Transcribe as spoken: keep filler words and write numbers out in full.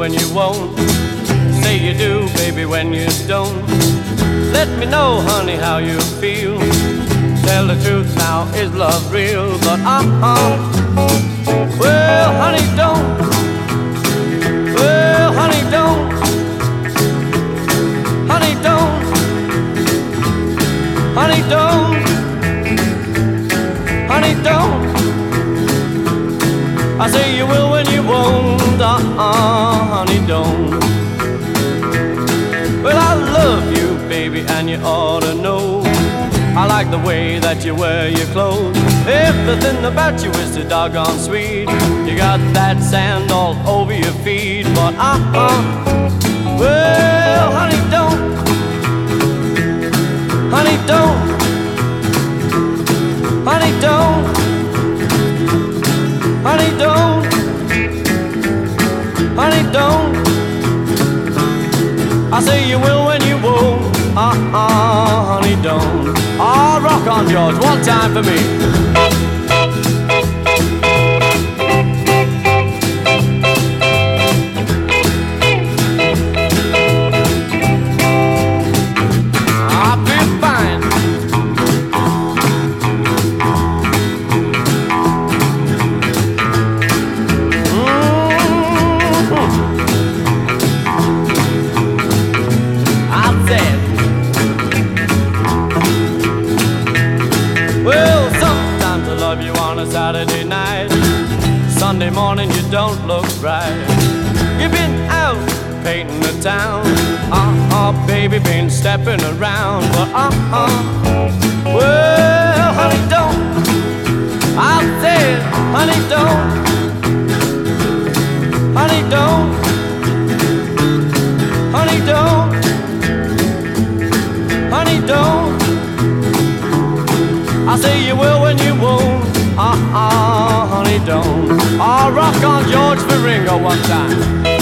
when you won't. Say you do, baby, when you don't. Let me know, honey, how you feel. Tell the truth now, is love real? But uh-uh, well, honey, don't. Well, honey, don't. Honey, don't. Honey, don't. Honey, don't. I say you will when you won't. Uh-uh, honey, don't. Well, I love you, baby, and you ought to know. I like the way that you wear your clothes. Everything about you is so doggone sweet. You got that sand all over your feet. But uh-uh, well, honey, don't. Honey, don't. Honey, don't. Honey, don't. Honey, don't. I say you will when you won't. Uh-uh, honey, don't. Oh, rock on, George, one time for me. I feel fine. Mm-hmm. I said, well, sometimes I love you on a Saturday night. Sunday morning you don't look right. You've been out painting the town. Uh-uh, baby, been stepping around. But uh-uh, well, honey, don't. I said, honey, don't. Honey, don't. Honey, don't. Honey, don't. I say you will when you won't. Uh-uh, honey, don't. I'll rock on George for Ringo one time.